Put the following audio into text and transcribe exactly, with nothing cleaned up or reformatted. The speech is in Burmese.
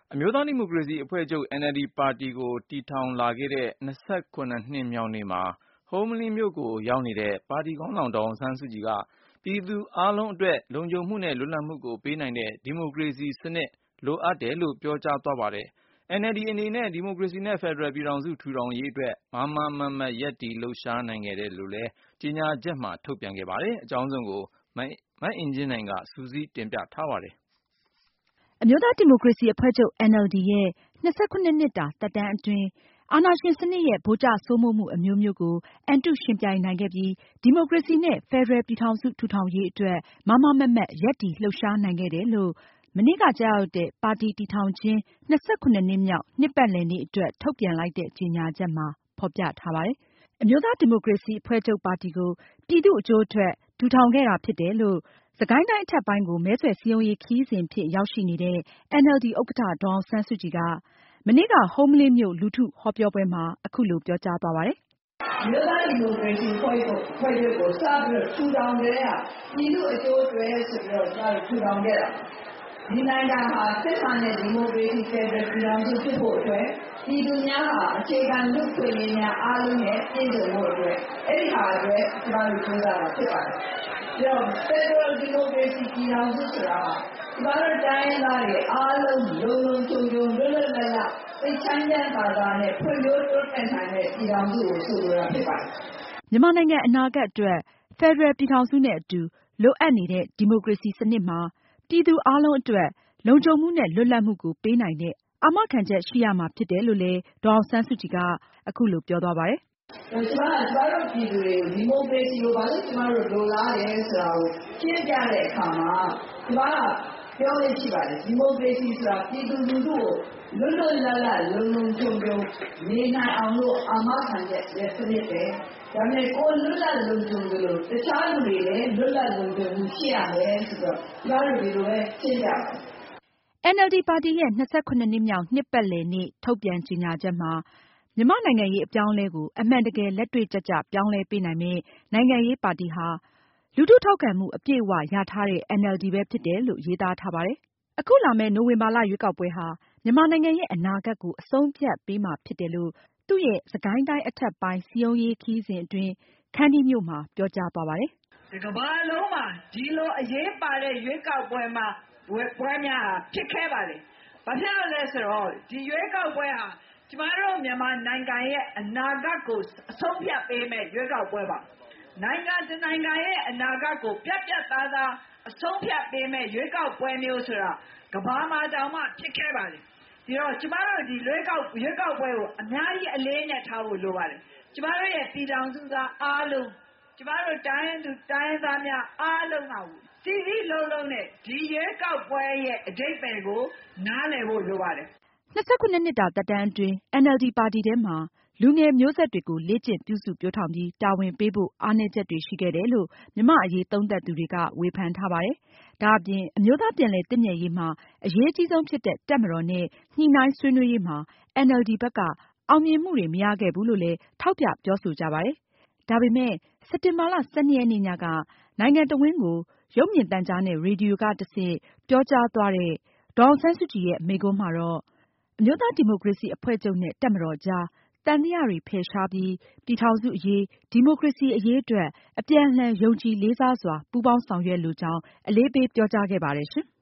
အမျိုးသားဒီမိုကရေစီအဖွဲ့ချုပ် အန်အယ်လ်ဒီ ပါတီကိုတည်ထောင်လာခဲ့တဲ့ ၂၇ နှစ်မြောက်နေ့မှာ ဟုမ္မလင်းမြို့ကိုရောက်နေတဲ့ ပါတီခေါင်းဆောင်ဒေါ်အောင်ဆန်းစုကြည်က ပြည်သူအားလုံးအတွက် လုံခြုံမှုနဲ့လွတ်လပ်မှုကိုပေးနိုင်တဲ့ ဒီမိုကရေစီစနစ်လိုအပ်တယ်လို့ ပြောကြားသွားပါတယ်။ အန်အယ်လ်ဒီ အနေနဲ့ ဒီမိုကရေစီနဲ့ ဖက်ဒရယ်ပြည်ထောင်စုထူထောင်ရေးအတွက် မားမားမတ်မတ်ရပ်တည်လှုပ်ရှားနိုင်ခဲ့တယ်လို့လည်း ကြေညာချက်မှာထုတ်ပြန်ခဲ့ပါတယ်။ အကြောင်းစုံကို မအင်ကြင်းနိုင်က စုစည်းတင်ပြထားပါတယ်။ အမျိုးသားဒီမိုကရေစီအဖွဲ့ချုပ် အန်အယ်လ်ဒီ ရဲ့ ၂၇ နှစ်တာ သက်တမ်းအတွင်း အာဏာရှင်စနစ်ရဲ့ ဗိုလ်ကျစိုးမိုးမှုအမျိုးမျိုးကို အန်တုယှဉ်ပြိုင်နိုင်ခဲ့ပြီး ဒီမိုကရေစီနဲ့ ဖက်ဒရယ်ပြည်ထောင်စုထူထောင်ရေးအတွက် မားမားမတ်မတ်ရပ်တည်လှုပ်ရှားနိုင်ခဲ့တယ်လို့ မနေ့ကကျရောက်တဲ့ ပါတီတည်ထောင်ခြင်း ၂၇ နှစ်မြောက် နှစ်ပတ်လည်နေ့အတွက် ထုတ်ပြန်လိုက်တဲ့ ကြေညာချက်မှာ ဖေါ်ပြထားပါတယ်။ အမျိုးသားဒီမိုကရေစီအဖွဲ့ချုပ်ပါတီကို ပြည်သူ့အကျိုးအတွက် ထူထောင်ခဲ့တာဖြစ်တယ်လို့ စစ်ကိုင်းတိုင်းအထက်ပိုင်းကို မဲဆွယ်စည်းရုံးရေးခရီးစဉ်အဖြစ်ရောက်ရှိနေတဲ့ အန်အယ်လ်ဒီ ဥက္ကဋ္ဌ ဒေါ်အောင်ဆန်းစုကြည်က မနေ့က ဟုမ္မလင်းမြို့ လူထုဟောပြောပွဲမှာ အခုလိုပြောကြားသွားပါတယ်။ အမျိုးသားဒီမိုကရေစီအဖွဲ့ချုပ်ကိုစပြီးတော့ထူထောင်ကတည်းက ပြည်သူ့အကျိုးအတွက်ဆိုပြီးတော့စပြီးထူထောင်ခဲ့တာ ဒီနိုင်ငံဟာစစ်မှန်တဲ့ဒီမိုကရေစီဖက်ဒရယ်ပြည်ထောင်စုဖြစ်ဖို့အတွက် ပြည်သူများဟာအခြေခံလူ့အခွင့်အရေးများအားလုံးနဲ့ပြည့်စုံဖို့အတွက် အဲဒီဟာအတွက်ကျမတို့ကြိုးစားတာဖြစ်ပါတယ်။ပြီးတော့ဖက်ဒရယ်ဒီမိုကရေစီပြည်ထောင်စုဆိုတာကျမတို့တိုင်းရင်းသားတွေအားလုံးလုံလုံခြုံခြုံလွတ်လွတ်လပ်လပ်စိတ်ချမ်းချမ်းသာသာနဲ့ဖွံ့ဖြိုးတိုးတက်နိုင်တဲ့ပြည်ထောင်စုကိုဆိုလိုတာဖြစ်ပါတယ်။ မြန်မာနိုင်ငံအနာဂတ်အတွက် ဖက်ဒရယ်ပြည်ထောင်စုနဲ့အတူ လိုအပ်နေတဲ့ ဒီမိုကရေစီစနစ်မှာ ပြည်သူအားလုံးအတွက် လုံခြုံမှုနဲ့လွတ်လပ်မှုကိုပေးနိုင်တဲ့ အာမခံချက်ရှိရမှာဖြစ်တယ်လို့လည်း ဒေါ်အောင်ဆန်းစုကြည်က အခုလိုပြောသွားပါတယ်။ ကျမကကျမတို့ပြည်သူတွေကိုဒီမိုကရေစီကိုဘာလို့ကျမတို့လိုလားတယ်ဆိုတာကိုရှင်းပြတဲ့အခါမှာကျမကပြောလေးရှိပါတယ်ဒီမိုကရေစီဆိုတာပြည်သူလူထုကိုလွတ်လွတ်လပ်လပ်လုံလုံခြုံခြုံနေနိုင်အောင်လို့အာမခံချက်ရဲ့စနစ်ပဲဒါပေမဲ့ကိုယ်လွတ်လပ်လုံခြုံသလိုတခြားလူတွေလည်းလွတ်လပ်လုံခြုံမှုရှိရမယ်ဆိုတော့ကျမတို့ဒီလိုပဲရှင်းပြပါတယ်။ အန်အယ်လ်ဒီ ပါတီရဲ့ ၂၇ နှစ်မြောက်နှစ်ပတ်လည်နေ့ထုတ်ပြန်ကြေညာချက်မှာ မြန်မာ့နိုင်ငံရေးအပြောင်းအလဲကို အမှန်တကယ်လက်တွေ့ကျကျပြောင်းလဲပေးနိုင်မယ့် နိုင်ငံရေးပါတီဟာ လူထုထောက်ခံမှုအပြည့်အဝရထားတဲ့ အန်အယ်လ်ဒီ ပဲဖြစ်တယ်လို့ ရေးသားထားပါတယ်။ အခုလာမယ့် နိုဝင်ဘာလရွေးကောက်ပွဲဟာ မြန်မာနိုင်ငံရဲ့အနာဂတ်ကို အဆုံးအဖြတ်ပေးမှာဖြစ်တယ်လို့ သူ့ရဲ့ စစ်ကိုင်းတိုင်းအထက်ပိုင်းစည်းရုံးရေးခရီးစဉ်အတွင်း ခန္တီးမြို့မှာပြောကြားသွားပါတယ်။ တကမ္ဘာလုံးမှာဒီလိုအရေးပါတဲ့ရွေးကောက်ပွဲမှာပွဲများဟာဖြစ်ခဲ့ပါတယ်။ဘာဖြစ်လို့လဲဆိုတော့ဒီရွေးကောက်ပွဲဟာကျမတို့မြန်မာနိုင်ငံရဲ့အနာဂတ်ကိုအဆုံးဖြတ်ပေးမယ့်ရွေးကောက်ပွဲပါ။နိုင်ငံတနိုင်ငံရဲ့အနာဂတ်ကိုပြတ်ပြတ်သားသားအဆုံးဖြတ်ပေးမယ့်ရွေးကောက်ပွဲမျိုးဆိုတာကမ္ဘာမှာတောင်မှဖြစ်ခဲ့ပါတယ်။ဒီတော့ကျမတို့ဒီရွေးကောက်ရွေးကောက်ပွဲကိုအများကြီးအလေးနဲ့ထားဖို့လိုပါတယ်။ကျမတို့ရဲ့ပြည်ထောင်စုသားအားလုံးကျမတို့တိုင်းရင်းသူတိုင်းရင်းသားများအားလုံးကစည်းစည်းလုံးလုံးနဲ့ဒီရွေးကောက်ပွဲရဲ့အဓိပ္ပါယ်ကိုနားလည်ဖို့လိုပါတယ်။ ၂၇ နှစ်တာသက်တမ်းအတွင်း အန်အယ်လ်ဒီ ပါတီထဲမှာ လူငယ်မျိုးဆက်တွေကို လေ့ကျင့်ပြုစုပျိုးထောင်ပြီး တာဝန်ပေးဖို့ အားနည်းချက်တွေရှိခဲ့တယ်လို့ မြန်မာ့အရေးသုံးသပ်သူတွေက ဝေဖန်ထားပါတယ်။ ဒါအပြင် အမျိုးသားပြန်လည်သင့်မြတ်ရေးမှာ အရေးအကြီးဆုံးဖြစ်တဲ့ တပ်မတော်နဲ့ ညှိနှိုင်းဆွေးနွေးရေးမှာ အန်အယ်လ်ဒီ ဘက်က အောင်မြင်မှုတွေမရခဲ့ဘူးလို့လည်း ထောက်ပြပြောဆိုကြပါတယ်။ ဒါပေမယ့် စက်တင်ဘာလ ၁၂ ရက်နေ့ညက နိုင်ငံတဝန်းကို ရုပ်မြင်သံကြားနဲ့ ရေဒီယိုကတဆင့် ပြောကြားသွားတဲ့ ဒေါ်အောင်ဆန်းစုကြည်ရဲ့ မိန့်ခွန်းမှာတော့ အမျိုးသားဒီမိုကရေစီအဖွဲ့ချုပ်နဲ့ တပ်မတော်ကြား သံသယတွေဖယ်ရှားပြီး ပြည်ထောင်စုအရေး၊ ဒီမိုကရေစီအရေးအတွက် အပြန်အလှန်ယုံကြည်လေးစားစွာ ပူးပေါင်းဆောင်ရွက်လိုကြောင်း အလေးပေးပြောကြားခဲ့ပါတယ်ရှင်။